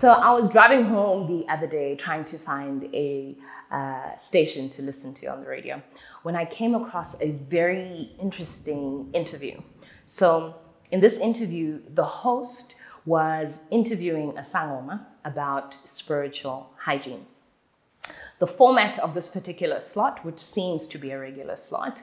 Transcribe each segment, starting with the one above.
So I was driving home the other day trying to find a station to listen to on the radio when I came across a very interesting interview. So in this interview, the host was interviewing a sangoma about spiritual hygiene. The format of this particular slot, which seems to be a regular slot,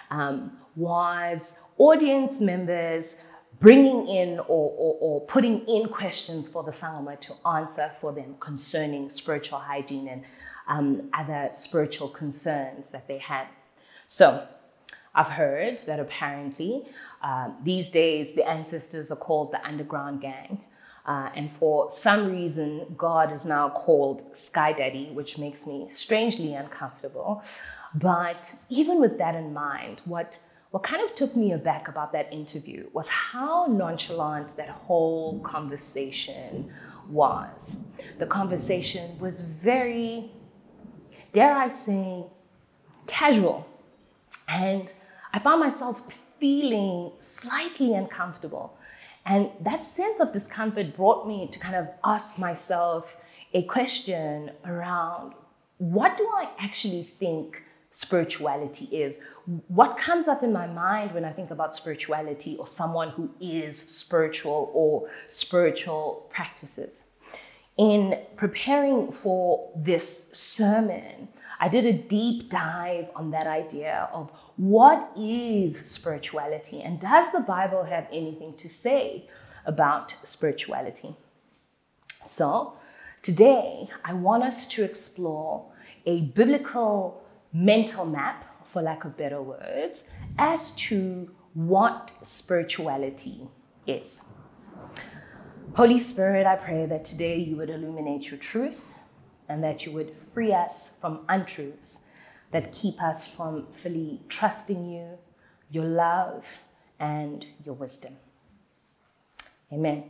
was audience members bringing in or putting in questions for the sangoma to answer for them concerning spiritual hygiene and other spiritual concerns that they had. So I've heard that apparently these days the ancestors are called the underground gang. And for some reason, God is now called Sky Daddy, which makes me strangely uncomfortable. But even with that in mind, what kind of took me aback about that interview was how nonchalant that whole conversation was. The conversation was very, dare I say, casual. And I found myself feeling slightly uncomfortable. And that sense of discomfort brought me to kind of ask myself a question around, what do I actually think spirituality is? What comes up in my mind when I think about spirituality or someone who is spiritual or spiritual practices? In preparing for this sermon, I did a deep dive on that idea of what is spirituality and does the Bible have anything to say about spirituality? So today, I want us to explore a biblical mental map, for lack of better words, as to what spirituality is. Holy Spirit, I pray that today you would illuminate your truth and that you would free us from untruths that keep us from fully trusting you, your love, and your wisdom. Amen.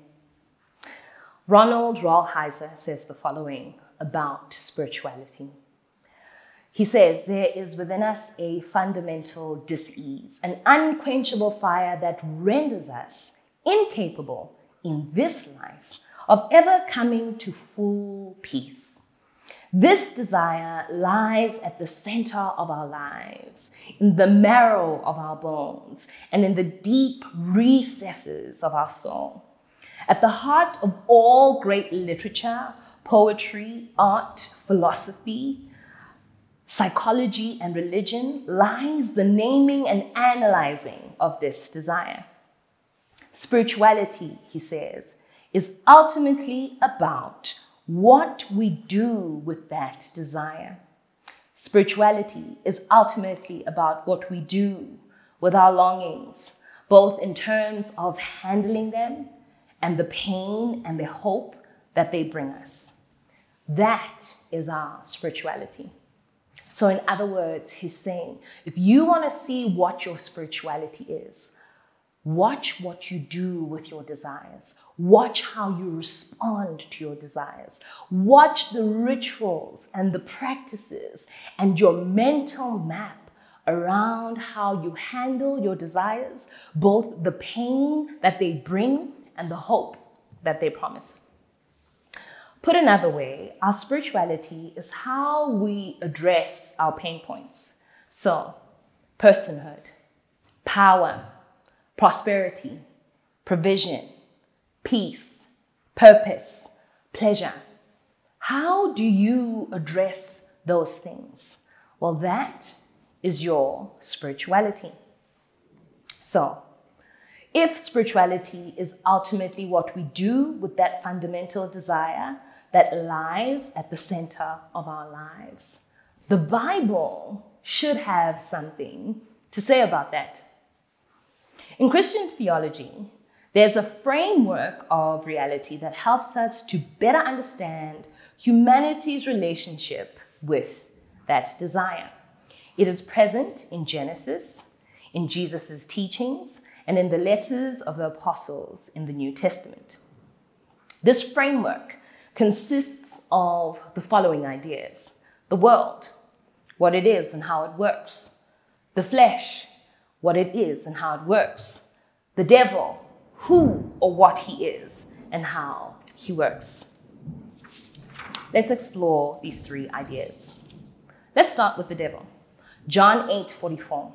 Ronald Rolheiser says the following about spirituality. He says, there is within us a fundamental dis-ease, an unquenchable fire that renders us incapable in this life of ever coming to full peace. This desire lies at the center of our lives, in the marrow of our bones, and in the deep recesses of our soul. At the heart of all great literature, poetry, art, philosophy, psychology, and religion lies the naming and analyzing of this desire. Spirituality, he says, is ultimately about what we do with that desire. Spirituality is ultimately about what we do with our longings, both in terms of handling them and the pain and the hope that they bring us. That is our spirituality. So in other words, he's saying, if you want to see what your spirituality is, watch what you do with your desires. Watch how you respond to your desires. Watch the rituals and the practices and your mental map around how you handle your desires, both the pain that they bring and the hope that they promise. Put another way, our spirituality is how we address our pain points. So, personhood, power, prosperity, provision, peace, purpose, pleasure. How do you address those things? Well, that is your spirituality. So, if spirituality is ultimately what we do with that fundamental desire that lies at the center of our lives, the Bible should have something to say about that. In Christian theology, there's a framework of reality that helps us to better understand humanity's relationship with that desire. It is present in Genesis, in Jesus' teachings, and in the letters of the apostles in the New Testament. This framework consists of the following ideas: the world, what it is and how it works; the flesh, what it is and how it works; the devil, who or what he is and how he works. let's explore these three ideas. Let's start with the devil. John 8:44.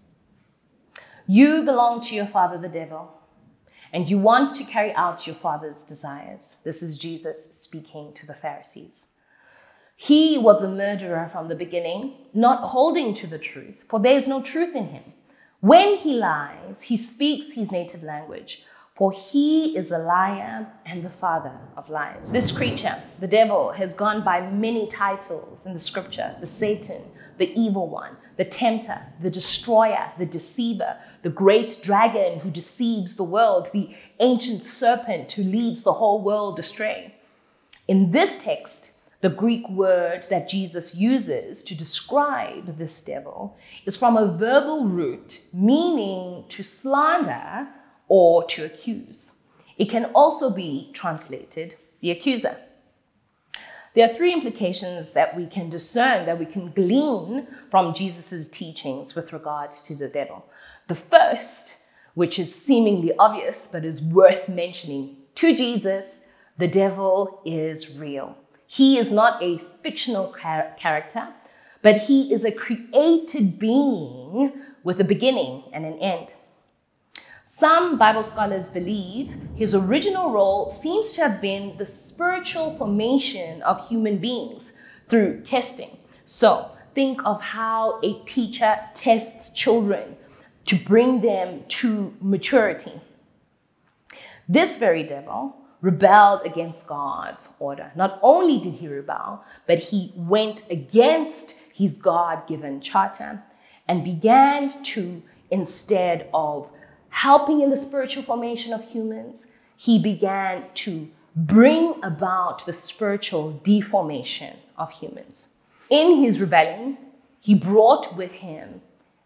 You belong to your father, the devil, and you want to carry out your father's desires. This is Jesus speaking to the Pharisees. He was a murderer from the beginning, not holding to the truth, for there is no truth in him. When he lies, he speaks his native language, for he is a liar and the father of lies. This creature, the devil, has gone by many titles in the scripture: the Satan, the evil one, the tempter, the destroyer, the deceiver, the great dragon who deceives the world, the ancient serpent who leads the whole world astray. In this text, the Greek word that Jesus uses to describe this devil is from a verbal root meaning to slander or to accuse. It can also be translated the accuser. There are three implications that we can discern, that we can glean from Jesus' teachings with regard to the devil. The first, which is seemingly obvious but is worth mentioning to Jesus, the devil is real. He is not a fictional character, but he is a created being with a beginning and an end. Some Bible scholars believe his original role seems to have been the spiritual formation of human beings through testing. So think of how a teacher tests children to bring them to maturity. This very devil rebelled against God's order. Not only did he rebel, but he went against his God-given charter and began to, instead of helping in the spiritual formation of humans, he began to bring about the spiritual deformation of humans. In his rebellion, he brought with him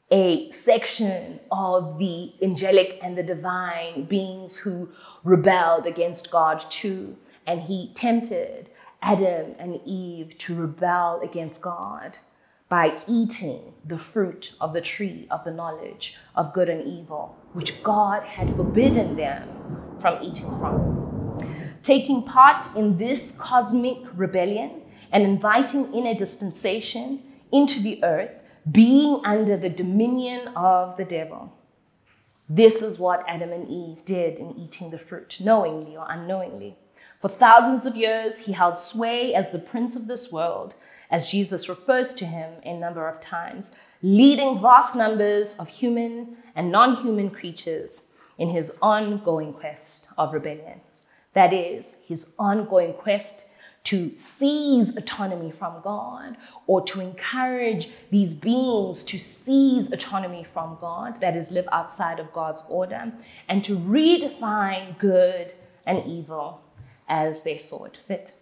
a section of the angelic and the divine beings who rebelled against God too. And he tempted Adam and Eve to rebel against God by eating the fruit of the tree of the knowledge of good and evil, which God had forbidden them from eating from. Taking part in this cosmic rebellion and inviting in a dispensation into the earth, being under the dominion of the devil. This is what Adam and Eve did in eating the fruit, knowingly or unknowingly. For thousands of years, he held sway as the prince of this world, as Jesus refers to him a number of times, leading vast numbers of human and non-human creatures in his ongoing quest of rebellion. That is, his ongoing quest to seize autonomy from God, or to encourage these beings to seize autonomy from God, that is, live outside of God's order, and to redefine good and evil as they saw it fit.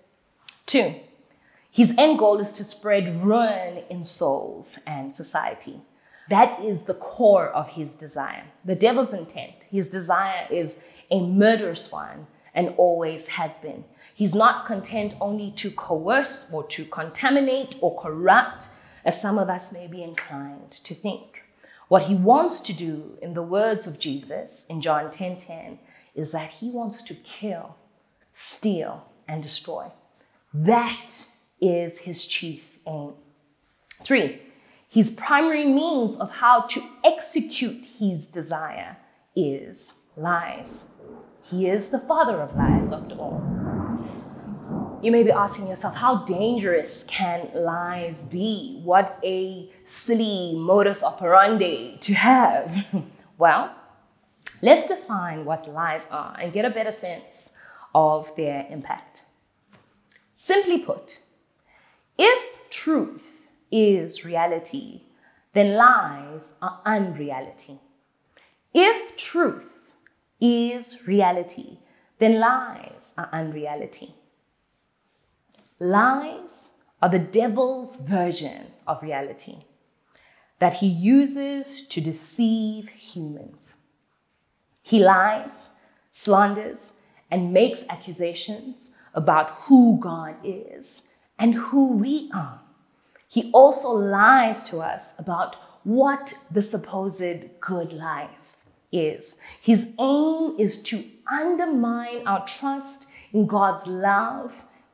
2, his end goal is to spread ruin in souls and society. That is the core of his desire. The devil's intent, his desire, is a murderous one and always has been. He's not content only to coerce or to contaminate or corrupt, as some of us may be inclined to think. What he wants to do, in the words of Jesus in John 10:10, is that he wants to kill, steal, and destroy. That is his chief aim. 3, his primary means of how to execute his desire is lies. He is the father of lies, after all. You may be asking yourself, how dangerous can lies be? What a silly modus operandi to have. Well, let's define what lies are and get a better sense of their impact. Simply put, if truth is reality, then lies are unreality. If truth is reality, then lies are unreality. Lies are the devil's version of reality that he uses to deceive humans. He lies, slanders, and makes accusations about who God is and who we are. He also lies to us about what the supposed good life is. His aim is to undermine our trust in God's love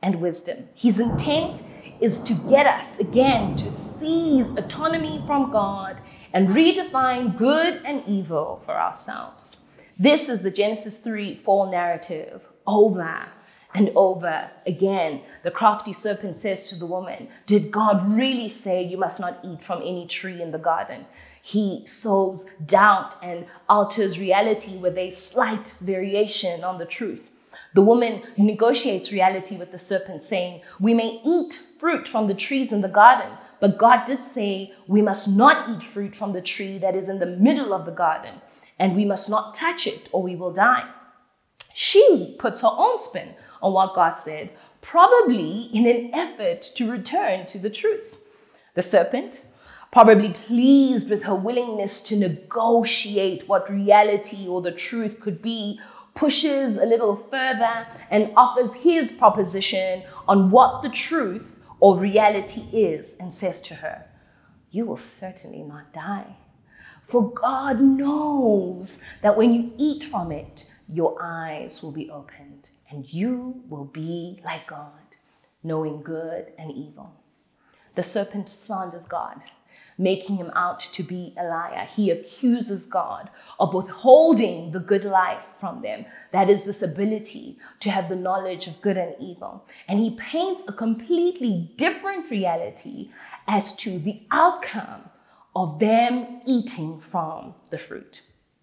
and wisdom. His intent is to get us, again, to seize autonomy from God and redefine good and evil for ourselves. This is the Genesis 3 fall narrative over and over again. The crafty serpent says to the woman, did God really say you must not eat from any tree in the garden? He sows doubt and alters reality with a slight variation on the truth. The woman negotiates reality with the serpent, saying, we may eat fruit from the trees in the garden, but God did say we must not eat fruit from the tree that is in the middle of the garden, and we must not touch it or we will die. She puts her own spin on what God said, probably in an effort to return to the truth. The serpent, probably pleased with her willingness to negotiate what reality or the truth could be, pushes a little further and offers his proposition on what the truth or reality is, and says to her, you will certainly not die. For God knows that when you eat from it, your eyes will be opened and you will be like God, knowing good and evil. The serpent slanders God, making him out to be a liar. He accuses God of withholding the good life from them. That is this ability to have the knowledge of good and evil. And he paints a completely different reality as to the outcome of them eating from the fruit.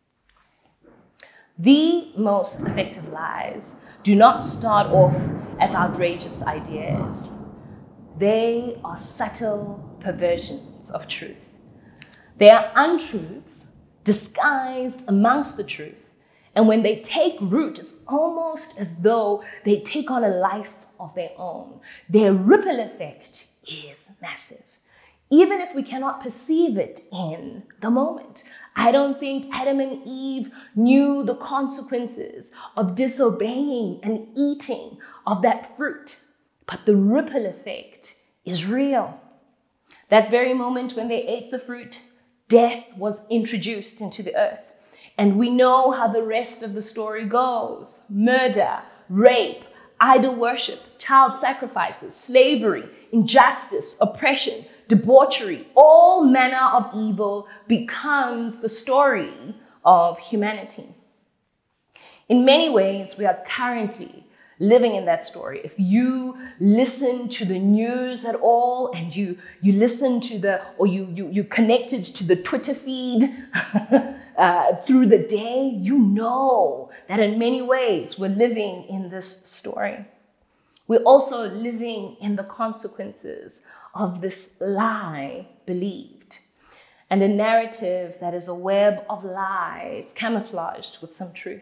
The most effective lies do not start off as outrageous ideas. They are subtle perversions of truth. They are untruths disguised amongst the truth. And when they take root, it's almost as though they take on a life of their own. Their ripple effect is massive, even if we cannot perceive it in the moment. I don't think Adam and Eve knew the consequences of disobeying and eating of that fruit, but the ripple effect is real. That very moment when they ate the fruit, death was introduced into the earth. And we know how the rest of the story goes. Murder, rape, idol worship, child sacrifices, slavery, injustice, oppression, debauchery, all manner of evil becomes the story of humanity. In many ways, we are currently living in that story. If you listen to the news at all and you listen to you connected to the Twitter feed through the day, you know that in many ways we're living in this story. We're also living in the consequences of this lie believed, and a narrative that is a web of lies camouflaged with some truth.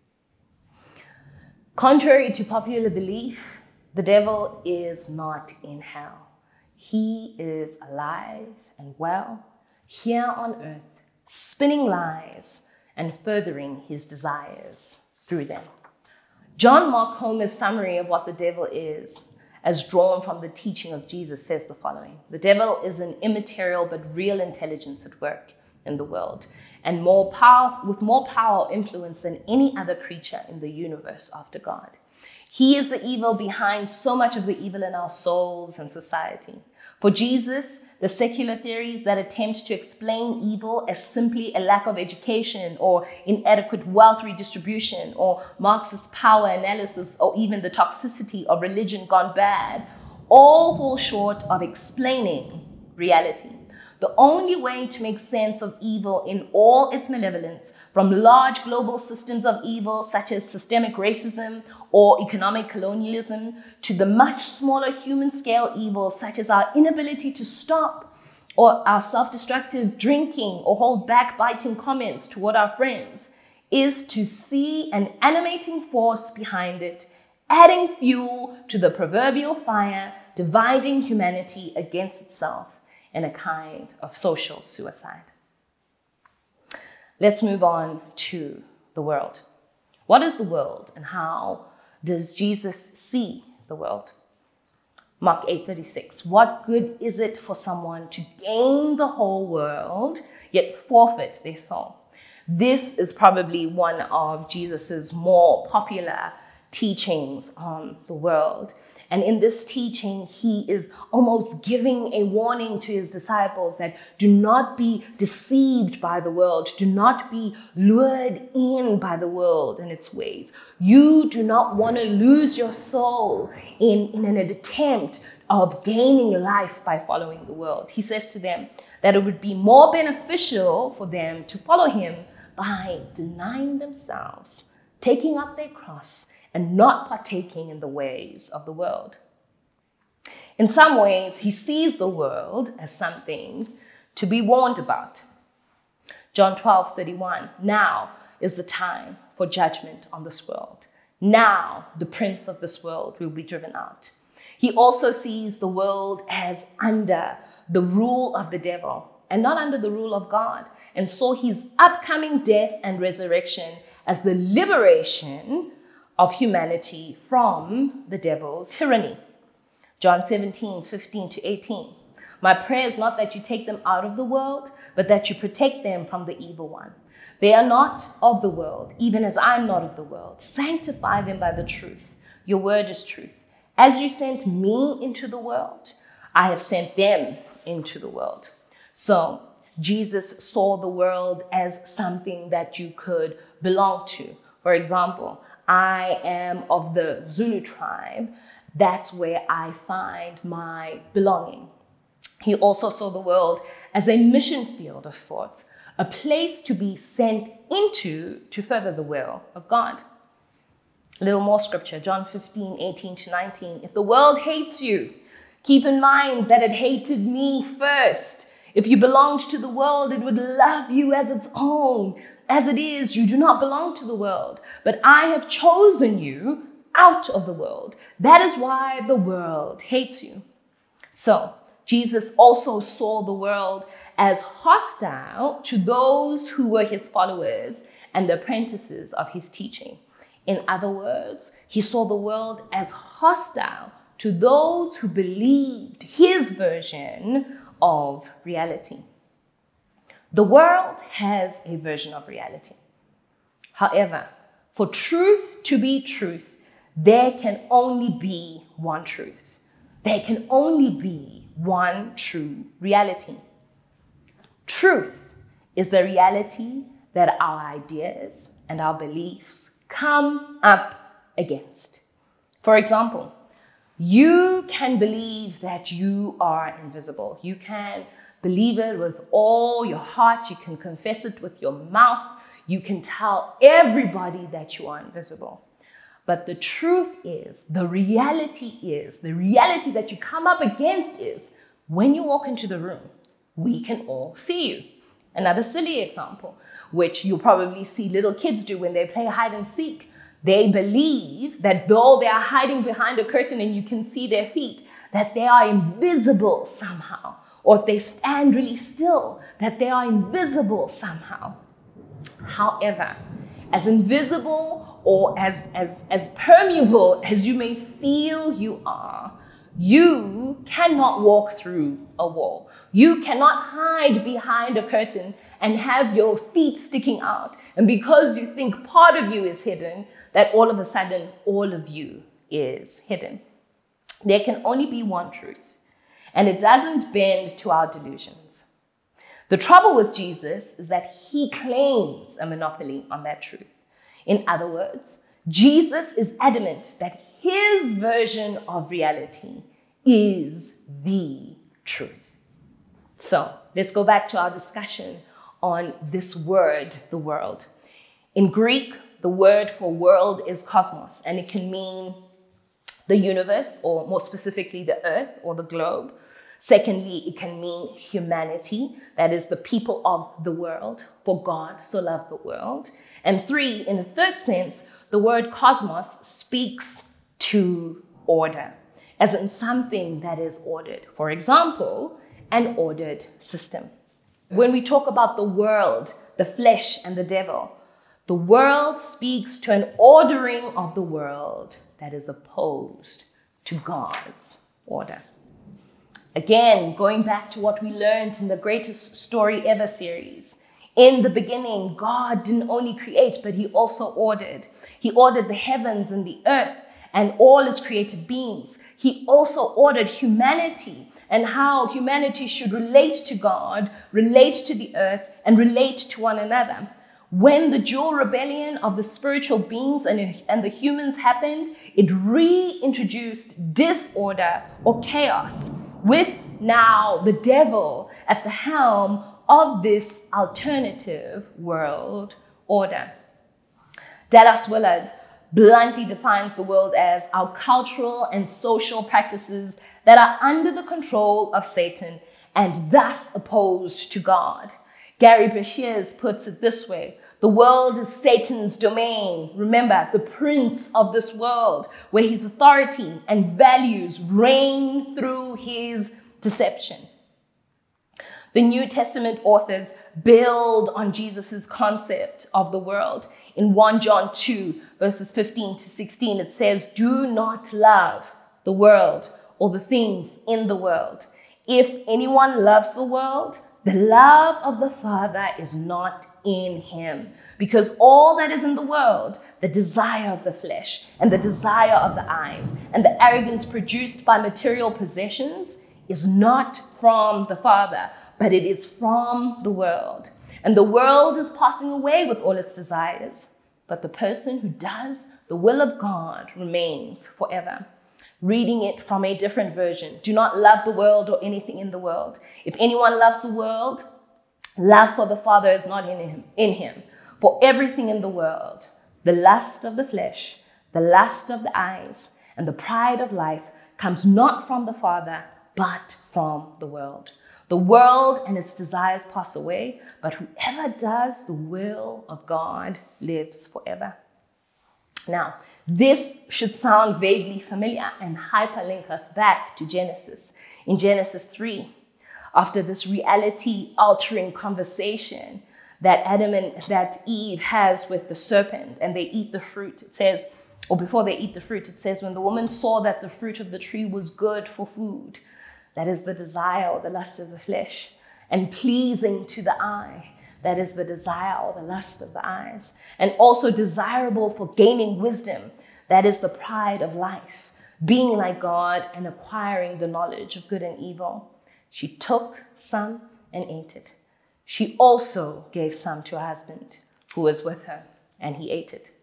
Contrary to popular belief, the devil is not in hell. He is alive and well here on earth, spinning lies and furthering his desires through them. John Mark Comer's summary of what the devil is, as drawn from the teaching of Jesus, says the following: the devil is an immaterial but real intelligence at work in the world, and with more power, influence than any other creature in the universe after God. He is the evil behind so much of the evil in our souls and society. For Jesus, the secular theories that attempt to explain evil as simply a lack of education or inadequate wealth redistribution or Marxist power analysis or even the toxicity of religion gone bad, all fall short of explaining reality. The only way to make sense of evil in all its malevolence, from large global systems of evil such as systemic racism or economic colonialism, to the much smaller human scale evils such as our inability to stop or our self-destructive drinking or hold back biting comments toward our friends, is to see an animating force behind it, adding fuel to the proverbial fire, dividing humanity against itself in a kind of social suicide. Let's move on to the world. What is the world, and how does Jesus see the world? Mark 8:36. What good is it for someone to gain the whole world, yet forfeit their soul? This is probably one of Jesus's more popular teachings on the world. And in this teaching, he is almost giving a warning to his disciples that do not be deceived by the world. Do not be lured in by the world and its ways. You do not want to lose your soul in an attempt of gaining life by following the world. He says to them that it would be more beneficial for them to follow him by denying themselves, taking up their cross, and not partaking in the ways of the world. In some ways, he sees the world as something to be warned about. John 12:31, now is the time for judgment on this world. Now the prince of this world will be driven out. He also sees the world as under the rule of the devil and not under the rule of God, and saw his upcoming death and resurrection as the liberation of humanity from the devil's tyranny. John 17:15-18. My prayer is not that you take them out of the world, but that you protect them from the evil one. They are not of the world, even as I'm not of the world. Sanctify them by the truth. Your word is truth. As you sent me into the world, I have sent them into the world. So Jesus saw the world as something that you could belong to. For example, I am of the Zulu tribe. That's where I find my belonging. He also saw the world as a mission field of sorts, a place to be sent into to further the will of God. A little more scripture, John 15:18-19. If the world hates you, keep in mind that it hated me first. If you belonged to the world, it would love you as its own. As it is, you do not belong to the world, but I have chosen you out of the world. That is why the world hates you. So Jesus also saw the world as hostile to those who were his followers and the apprentices of his teaching. In other words, he saw the world as hostile to those who believed his version of reality. The world has a version of reality. However, for truth to be truth, there can only be one truth. There can only be one true reality. Truth is the reality that our ideas and our beliefs come up against. For example, you can believe that you are invisible. You can believe it with all your heart. You can confess it with your mouth. You can tell everybody that you are invisible. But the truth is, the reality that you come up against is when you walk into the room, we can all see you. Another silly example, which you'll probably see little kids do when they play hide and seek. They believe that though they are hiding behind a curtain and you can see their feet, that they are invisible somehow. Or if they stand really still, that they are invisible somehow. However, as invisible or as permeable as you may feel you are, you cannot walk through a wall. You cannot hide behind a curtain and have your feet sticking out. And because you think part of you is hidden, that all of a sudden, all of you is hidden. There can only be one truth, and it doesn't bend to our delusions. The trouble with Jesus is that he claims a monopoly on that truth. In other words, Jesus is adamant that his version of reality is the truth. So let's go back to our discussion on this word, the world. In Greek, the word for world is cosmos, and it can mean the universe, or more specifically, the earth or the globe. Secondly, it can mean humanity, that is the people of the world, for God so loved the world. And three, in the third sense, the word cosmos speaks to order, as in something that is ordered. For example, an ordered system. When we talk about the world, the flesh, and the devil, the world speaks to an ordering of the world that is opposed to God's order. Again, going back to what we learned in the Greatest Story Ever series. In the beginning, God didn't only create, but he also ordered. He ordered the heavens and the earth, and all his created beings. He also ordered humanity and how humanity should relate to God, relate to the earth, and relate to one another. When the dual rebellion of the spiritual beings and the humans happened, it reintroduced disorder or chaos, with now the devil at the helm of this alternative world order. Dallas Willard bluntly defines the world as our cultural and social practices that are under the control of Satan and thus opposed to God. Gary Breshears puts it this way: the world is Satan's domain. Remember, the prince of this world, where his authority and values reign through his deception. The New Testament authors build on Jesus' concept of the world. In 1 John 2, verses 15 to 16, it says, "Do not love the world or the things in the world. If anyone loves the world, the love of the Father is not in him. Because all that is in the world, the desire of the flesh and the desire of the eyes and the arrogance produced by material possessions is not from the Father, but it is from the world. And the world is passing away with all its desires, but the person who does the will of God remains forever." Reading it from a different version: "Do not love the world or anything in the world. If anyone loves the world, love for the Father is not in him. For everything in the world, the lust of the flesh, the lust of the eyes, and the pride of life comes not from the Father, but from the world. The world and its desires pass away, but whoever does the will of God lives forever." Now, this should sound vaguely familiar and hyperlink us back to Genesis. In Genesis 3, after this reality-altering conversation that Eve has with the serpent, and they eat the fruit, it says, or before they eat the fruit, it says, "When the woman saw that the fruit of the tree was good for food," that is the desire or the lust of the flesh, "and pleasing to the eye," that is the desire or the lust of the eyes, "and also desirable for gaining wisdom," that is the pride of life, "being like God and acquiring the knowledge of good and evil. She took some and ate it. She also gave some to her husband who was with her, and he ate it."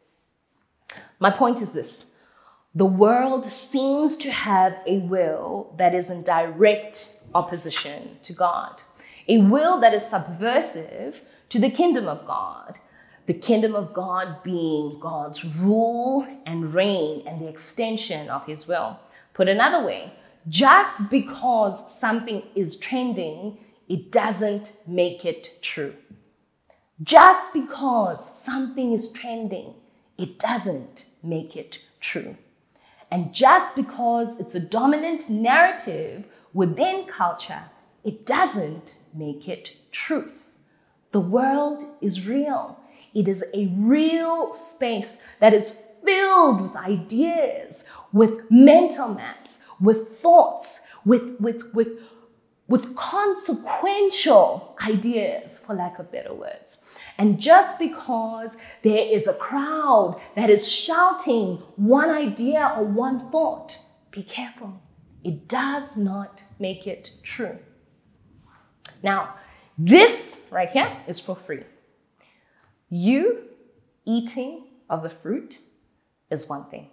My point is this: the world seems to have a will that is in direct opposition to God, a will that is subversive to the kingdom of God, the kingdom of God being God's rule and reign and the extension of his will. Put another way, just because something is trending, it doesn't make it true. Just because something is trending, it doesn't make it true. And just because it's a dominant narrative within culture, it doesn't make it truth. The world is real. It is a real space that is filled with ideas, with mental maps, with thoughts, with consequential ideas, for lack of better words. And just because there is a crowd that is shouting one idea or one thought, be careful. It does not make it true. Now, this right here is for free. You eating of the fruit is one thing.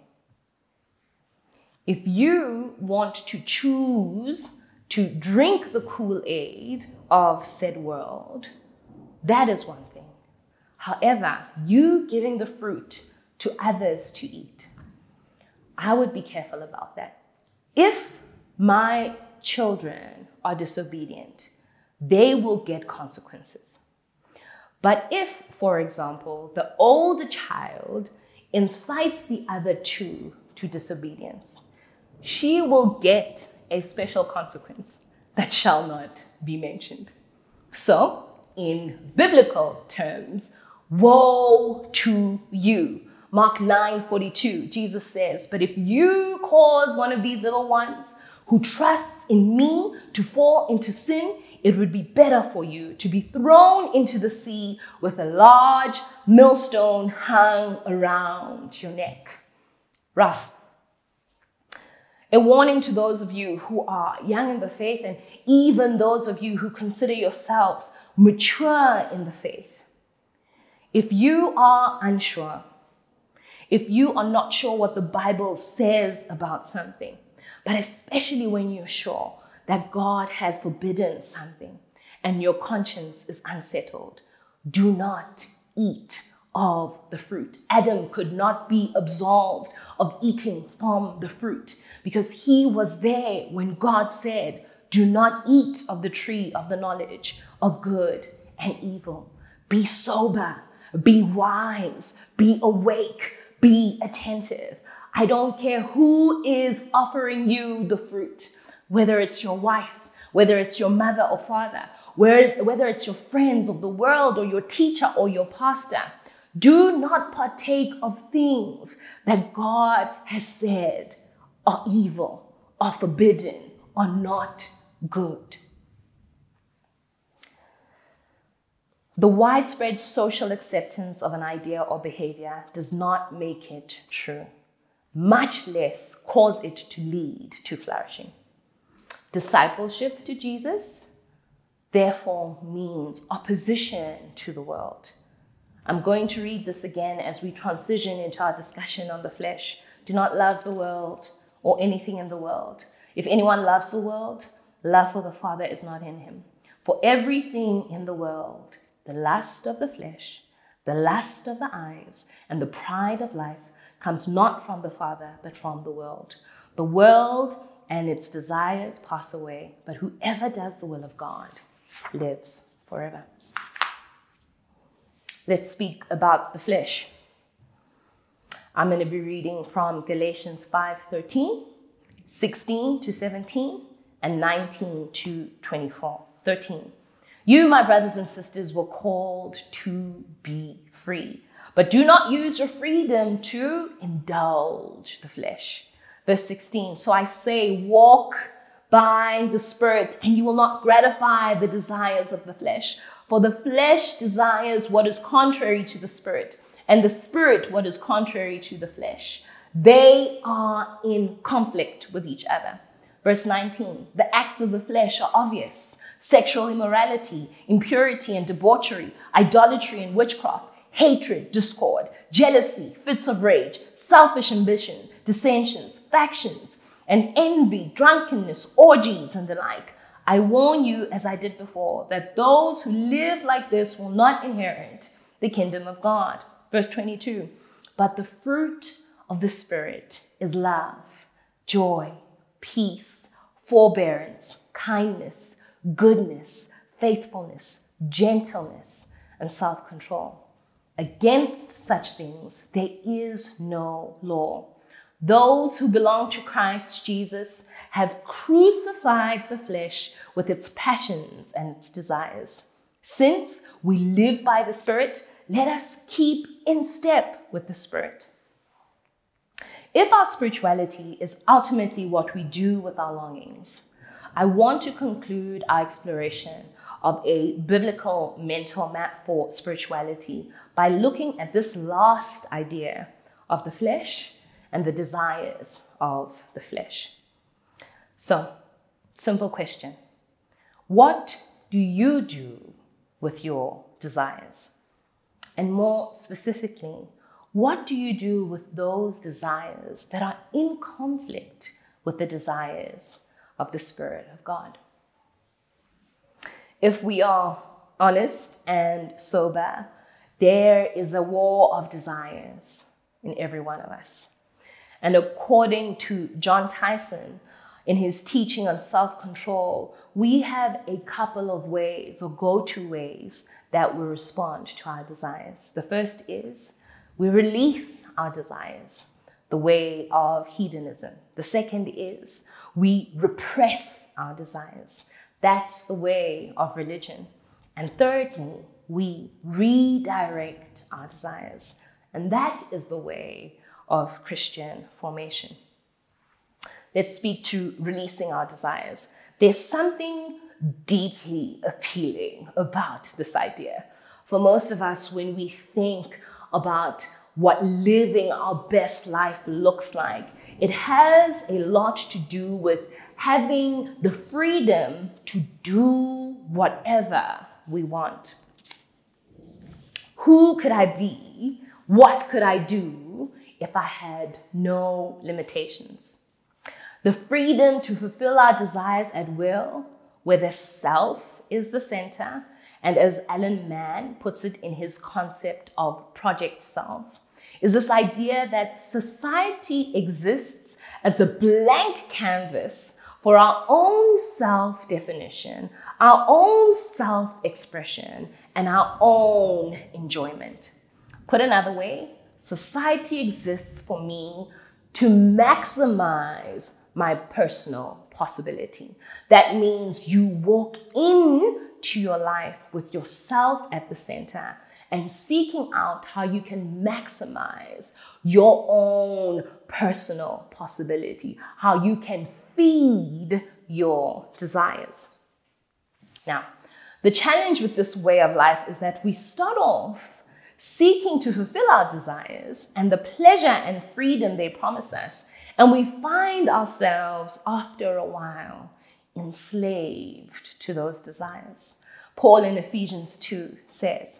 If you want to choose to drink the Kool-Aid of said world, that is one thing. However, you giving the fruit to others to eat, I would be careful about that. If my children are disobedient, they will get consequences. But if, for example, the older child incites the other two to disobedience, she will get a special consequence that shall not be mentioned. So, in biblical terms, woe to you. Mark 9:42, Jesus says, "But if you cause one of these little ones who trusts in me to fall into sin, it would be better for you to be thrown into the sea with a large millstone hung around your neck." Rough. A warning to those of you who are young in the faith, and even those of you who consider yourselves mature in the faith. If you are unsure, if you are not sure what the Bible says about something, but especially when you're sure that God has forbidden something and your conscience is unsettled, do not eat of the fruit. Adam could not be absolved of eating from the fruit because he was there when God said, do not eat of the tree of the knowledge of good and evil. Be sober, be wise, be awake, be attentive. I don't care who is offering you the fruit, whether it's your wife, whether it's your mother or father, whether it's your friends of the world or your teacher or your pastor. Do not partake of things that God has said are evil, are forbidden, are not good. The widespread social acceptance of an idea or behavior does not make it true, much less cause it to lead to flourishing. Discipleship to Jesus, therefore, means opposition to the world. I'm going to read this again as we transition into our discussion on the flesh. Do not love the world or anything in the world. If anyone loves the world, love for the Father is not in him. For everything in the world, the lust of the flesh, the lust of the eyes, and the pride of life comes not from the Father, but from the world. The world and its desires pass away, but whoever does the will of God lives forever. Let's speak about the flesh. I'm going to be reading from Galatians 5:13, 16 to 17, and 19 to 24. 13. You, my brothers and sisters, were called to be free, but do not use your freedom to indulge the flesh. Verse 16. So I say, walk by the Spirit, and you will not gratify the desires of the flesh. For the flesh desires what is contrary to the Spirit, and the Spirit what is contrary to the flesh. They are in conflict with each other. Verse 19, the acts of the flesh are obvious: sexual immorality, impurity and debauchery, idolatry and witchcraft, hatred, discord, jealousy, fits of rage, selfish ambition, dissensions, factions, and envy, drunkenness, orgies, and the like. I warn you, as I did before, that those who live like this will not inherit the kingdom of God. Verse 22, but the fruit of the Spirit is love, joy, peace, forbearance, kindness, goodness, faithfulness, gentleness, and self-control. Against such things there is no law. Those who belong to Christ Jesus have crucified the flesh with its passions and its desires. Since we live by the Spirit, let us keep in step with the Spirit. If our spirituality is ultimately what we do with our longings, I want to conclude our exploration of a biblical mental map for spirituality by looking at this last idea of the flesh and the desires of the flesh. So, simple question. What do you do with your desires? And more specifically, what do you do with those desires that are in conflict with the desires of the Spirit of God? If we are honest and sober, there is a war of desires in every one of us. And according to Jon Tyson, in his teaching on self-control, we have a couple of ways or go-to ways that we respond to our desires. The first is we release our desires, the way of hedonism. The second is we repress our desires. That's the way of religion. And thirdly, we redirect our desires. And that is the way of Christian formation. Let's speak to releasing our desires. There's something deeply appealing about this idea. For most of us, when we think about what living our best life looks like, It has a lot to do with having the freedom to do whatever we want. Who could I be? What could I do if I had no limitations? The freedom to fulfill our desires at will, where the self is the center, and as Alan Mann puts it in his concept of Project Self, is this idea that society exists as a blank canvas for our own self-definition, our own self-expression, and our own enjoyment. Put another way, society exists for me to maximize my personal possibility. That means you walk into your life with yourself at the center and seeking out how you can maximize your own personal possibility, how you can feed your desires. Now, the challenge with this way of life is that we start off seeking to fulfill our desires and the pleasure and freedom they promise us, and we find ourselves after a while enslaved to those desires. Paul in Ephesians 2 says,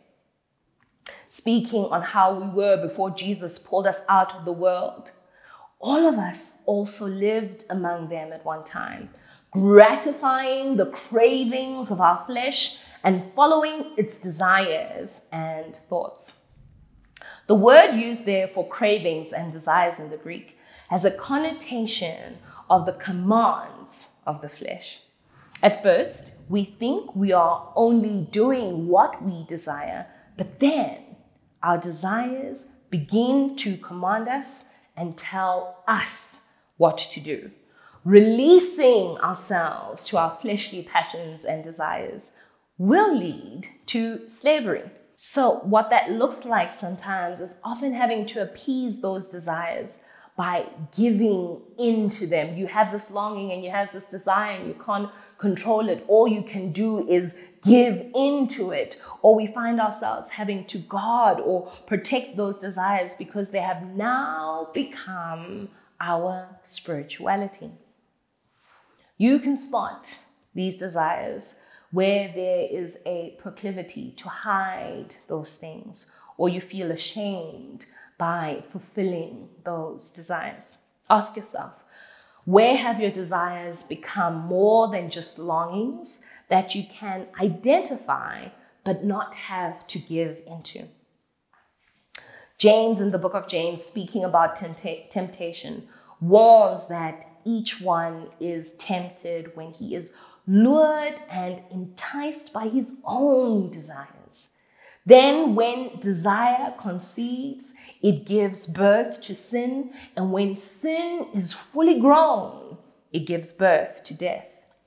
speaking on how we were before Jesus pulled us out of the world, all of us also lived among them at one time, gratifying the cravings of our flesh and following its desires and thoughts. The word used there for cravings and desires in the Greek has a connotation of the commands of the flesh. At first, we think we are only doing what we desire, but then our desires begin to command us and tell us what to do. Releasing ourselves to our fleshly passions and desires will lead to slavery. So what that looks like sometimes is often having to appease those desires by giving into them. You have this longing and you have this desire and you can't control it. All you can do is give into it. Or we find ourselves having to guard or protect those desires because they have now become our spirituality. You can spot these desires where there is a proclivity to hide those things, or you feel ashamed by fulfilling those desires. Ask yourself, where have your desires become more than just longings that you can identify but not have to give into? James, in the book of James, speaking about temptation, warns that each one is tempted when he is lured and enticed by his own desires. Then when desire conceives, it gives birth to sin, and when sin is fully grown, it gives birth to death.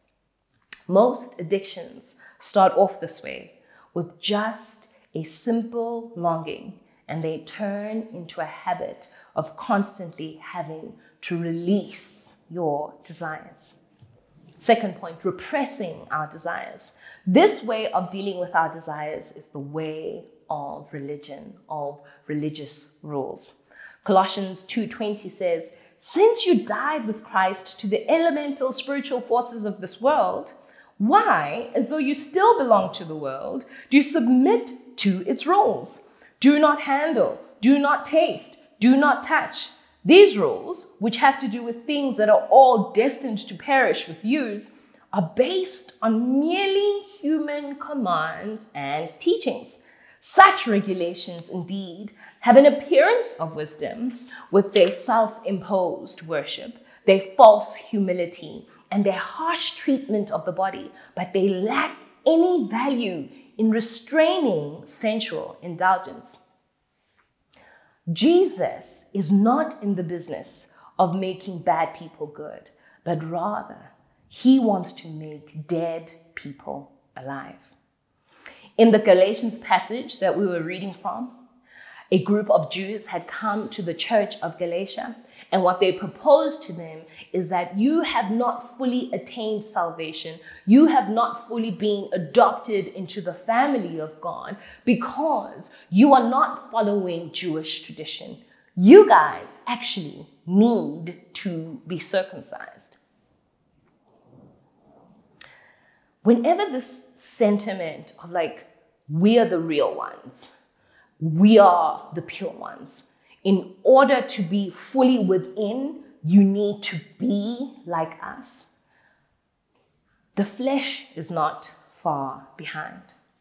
Most addictions start off this way, with just a simple longing, and they turn into a habit of constantly having to release your desires. Second point, repressing our desires. This way of dealing with our desires is the way of religion, of religious rules. Colossians 2:20 says, since you died with Christ to the elemental spiritual forces of this world, why, as though you still belong to the world, do you submit to its rules? Do not handle, do not taste, do not touch. These rules, which have to do with things that are all destined to perish with use, are based on merely human commands and teachings. Such regulations, indeed, have an appearance of wisdom with their self-imposed worship, their false humility, and their harsh treatment of the body, but they lack any value in restraining sensual indulgence. Jesus is not in the business of making bad people good, but rather he wants to make dead people alive. In the Galatians passage that we were reading from, a group of Jews had come to the church of Galatia, and what they proposed to them is that you have not fully attained salvation. You have not fully been adopted into the family of God because you are not following Jewish tradition. You guys actually need to be circumcised. Whenever this sentiment of like, we are the real ones, we are the pure ones, in order to be fully within, you need to be like us. The flesh is not far behind.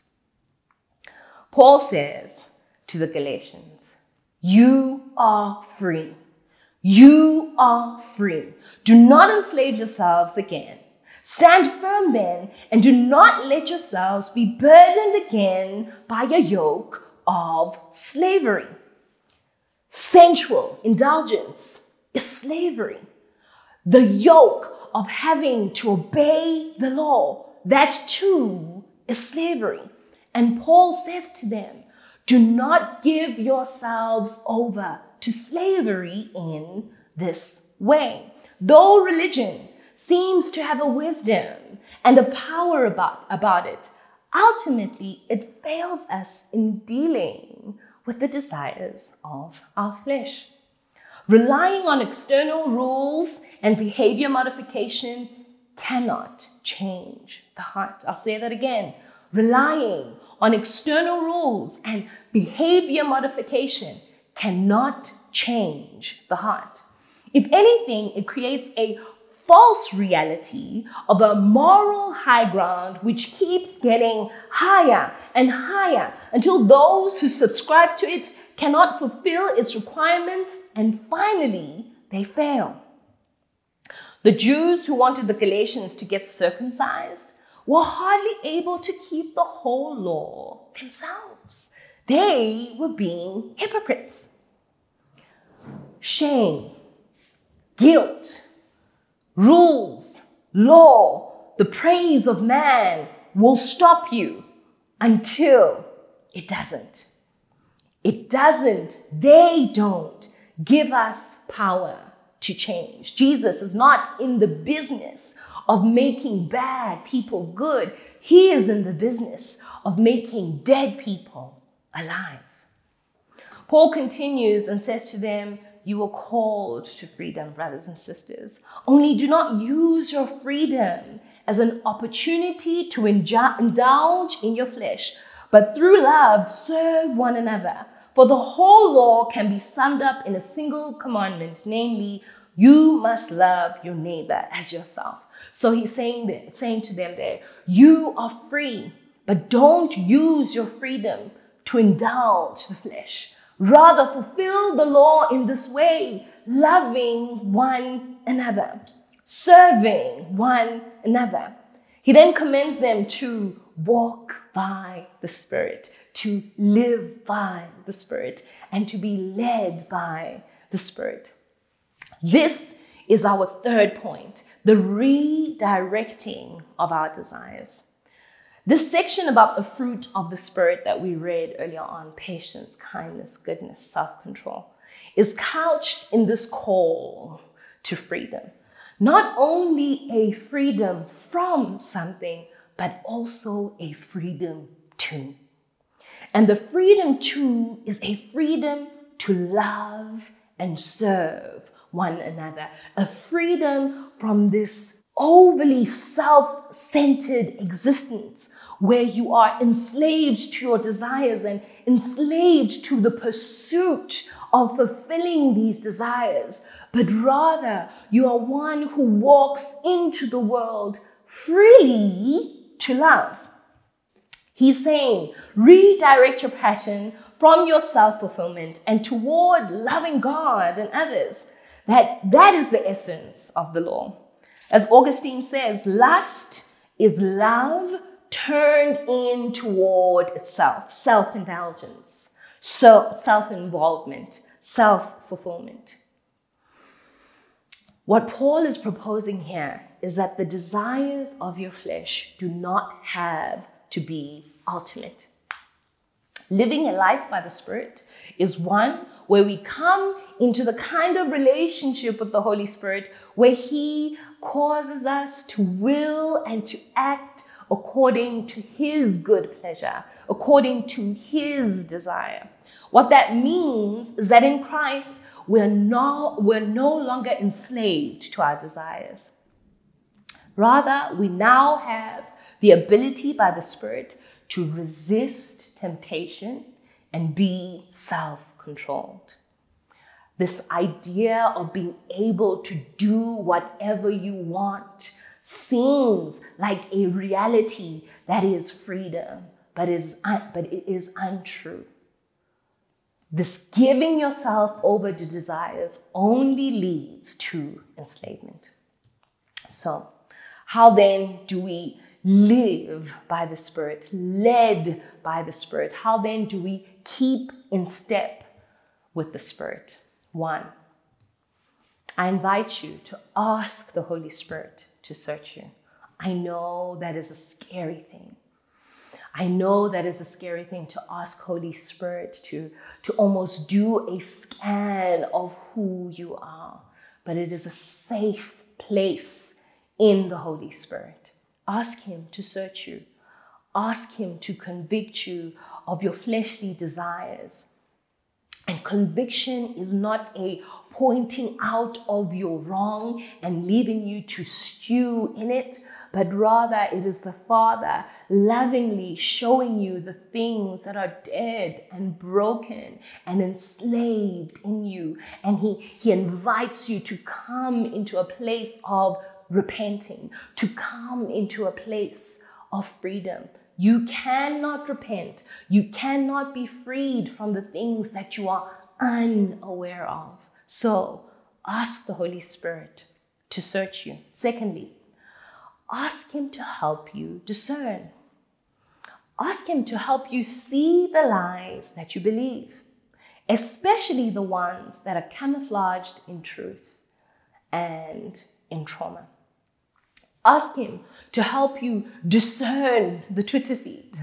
Paul says to the Galatians, you are free. You are free. Do not enslave yourselves again. Stand firm then, and do not let yourselves be burdened again by a yoke of slavery. Sensual indulgence is slavery. The yoke of having to obey the law, that too is slavery. And Paul says to them, do not give yourselves over to slavery in this way. Though religion seems to have a wisdom and a power about it, ultimately it fails us in dealing with the desires of our flesh. Relying on external rules and behavior modification cannot change the heart. I'll say that again. Relying on external rules and behavior modification cannot change the heart. If anything, it creates a false reality of a moral high ground which keeps getting higher and higher until those who subscribe to it cannot fulfill its requirements, and finally they fail. The Jews who wanted the Galatians to get circumcised were hardly able to keep the whole law themselves. They were being hypocrites. Shame, guilt, rules, law, the praise of man will stop you until it doesn't. It doesn't, they don't give us power to change. Jesus is not in the business of making bad people good. He is in the business of making dead people alive. Paul continues and says to them, you were called to freedom, brothers and sisters. Only do not use your freedom as an opportunity to indulge in your flesh, but through love serve one another. For the whole law can be summed up in a single commandment, namely, you must love your neighbor as yourself. So he's saying to them there, you are free, but don't use your freedom to indulge the flesh. Rather, fulfill the law in this way, loving one another, serving one another. He then commends them to walk by the Spirit, to live by the Spirit, and to be led by the Spirit. This is our third point, the redirecting of our desires. This section about the fruit of the Spirit that we read earlier on, patience, kindness, goodness, self-control, is couched in this call to freedom. Not only a freedom from something, but also a freedom to. And the freedom to is a freedom to love and serve one another. A freedom from this overly self-centered existence where you are enslaved to your desires and enslaved to the pursuit of fulfilling these desires, but rather you are one who walks into the world freely to love. He's saying, redirect your passion from your self-fulfillment and toward loving God and others. That is the essence of the law. As Augustine says, lust is love turned in toward itself, self-indulgence, self-involvement, self-fulfillment. What Paul is proposing here is that the desires of your flesh do not have to be ultimate. Living a life by the Spirit is one where we come into the kind of relationship with the Holy Spirit where He causes us to will and to act according to His good pleasure, according to His desire. What that means is that in Christ, we're no longer enslaved to our desires. Rather, we now have the ability by the Spirit to resist temptation and be self-controlled. This idea of being able to do whatever you want seems like a reality that is freedom, but it is untrue. This giving yourself over to desires only leads to enslavement. So, how then do we live by the Spirit, led by the Spirit? How then do we keep in step with the Spirit? 1, I invite you to ask the Holy Spirit to search you. I know that is a scary thing. I know that is a scary thing to ask Holy Spirit to almost do a scan of who you are. But it is a safe place in the Holy Spirit. Ask Him to search you. Ask Him to convict you of your fleshly desires. And conviction is not a pointing out of your wrong and leaving you to stew in it, but rather it is the Father lovingly showing you the things that are dead and broken and enslaved in you. And He invites you to come into a place of repenting, to come into a place of freedom. You cannot repent. You cannot be freed from the things that you are unaware of. So ask the Holy Spirit to search you. Secondly, ask Him to help you discern. Ask Him to help you see the lies that you believe, especially the ones that are camouflaged in truth and in trauma. Ask Him to help you discern the Twitter feed.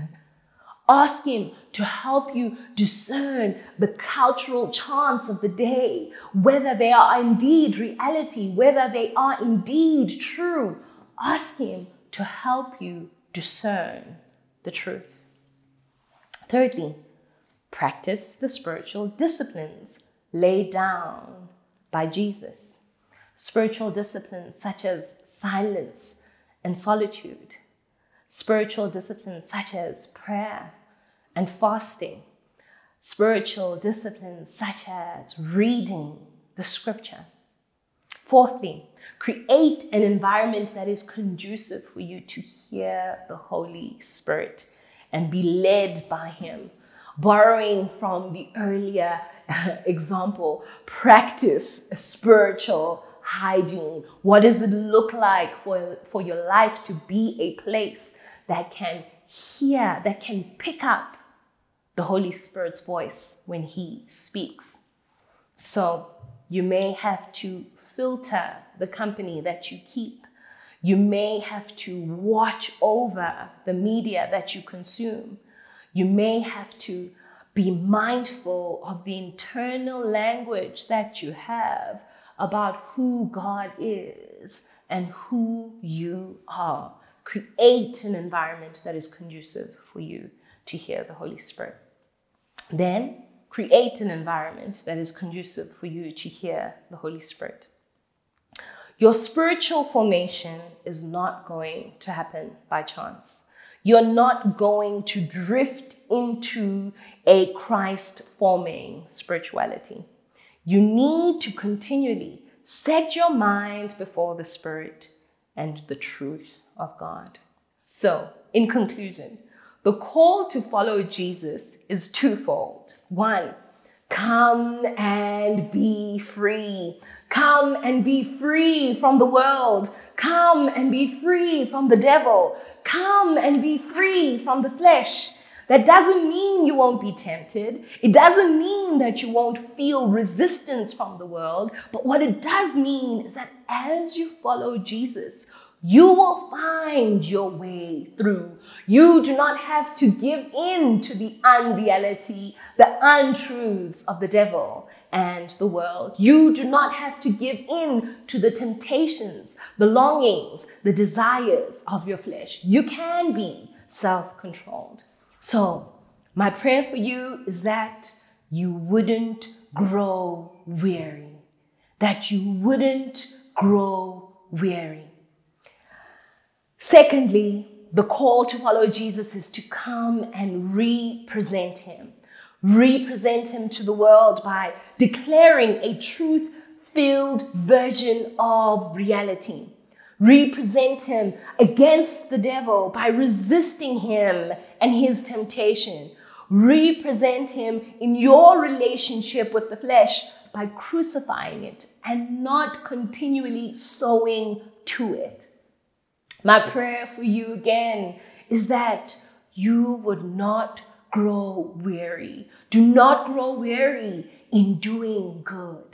Ask Him to help you discern the cultural chants of the day, whether they are indeed reality, whether they are indeed true. Ask Him to help you discern the truth. Thirdly, practice the spiritual disciplines laid down by Jesus. Spiritual disciplines such as silence and solitude. Spiritual disciplines such as prayer and fasting. Spiritual disciplines such as reading the scripture. Fourthly, create an environment that is conducive for you to hear the Holy Spirit and be led by Him. Borrowing from the earlier example, practice spiritual hygiene. What does it look like for your life to be a place that can hear, that can pick up the Holy Spirit's voice when He speaks? So you may have to filter the company that you keep. You may have to watch over the media that you consume. You may have to be mindful of the internal language that you have about who God is and who you are. Create an environment that is conducive for you to hear the Holy Spirit. Then, create an environment that is conducive for you to hear the Holy Spirit. Your spiritual formation is not going to happen by chance. You're not going to drift into a Christ-forming spirituality. You need to continually set your mind before the Spirit and the truth of God. So, in conclusion, the call to follow Jesus is twofold. 1, come and be free. Come and be free from the world. Come and be free from the devil. Come and be free from the flesh. That doesn't mean you won't be tempted. It doesn't mean that you won't feel resistance from the world. But what it does mean is that as you follow Jesus, you will find your way through. You do not have to give in to the unreality, the untruths of the devil and the world. You do not have to give in to the temptations, the longings, the desires of your flesh. You can be self-controlled. So, my prayer for you is that you wouldn't grow weary. That you wouldn't grow weary. Secondly, the call to follow Jesus is to come and represent him. Represent him to the world by declaring a truth-filled version of reality. Represent him against the devil by resisting him and his temptation. Represent him in your relationship with the flesh by crucifying it and not continually sowing to it. My prayer for you again is that you would not grow weary. Do not grow weary in doing good.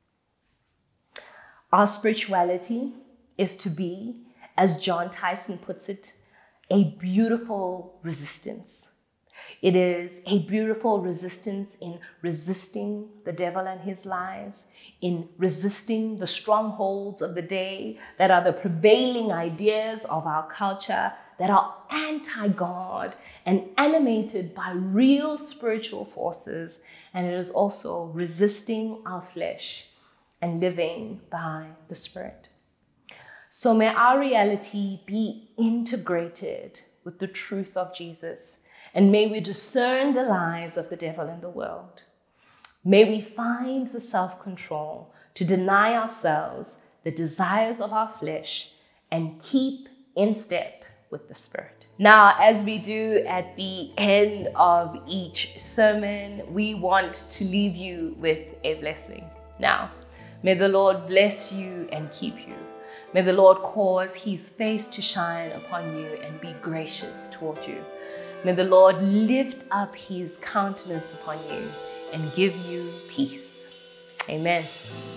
Our spirituality is to be, as John Tyson puts it, a beautiful resistance. It is a beautiful resistance in resisting the devil and his lies, in resisting the strongholds of the day that are the prevailing ideas of our culture that are anti-God and animated by real spiritual forces. And it is also resisting our flesh and living by the Spirit. So may our reality be integrated with the truth of Jesus. And may we discern the lies of the devil in the world. May we find the self-control to deny ourselves the desires of our flesh and keep in step with the Spirit. Now, as we do at the end of each sermon, we want to leave you with a blessing. Now, may the Lord bless you and keep you. May the Lord cause his face to shine upon you and be gracious toward you. May the Lord lift up his countenance upon you and give you peace. Amen.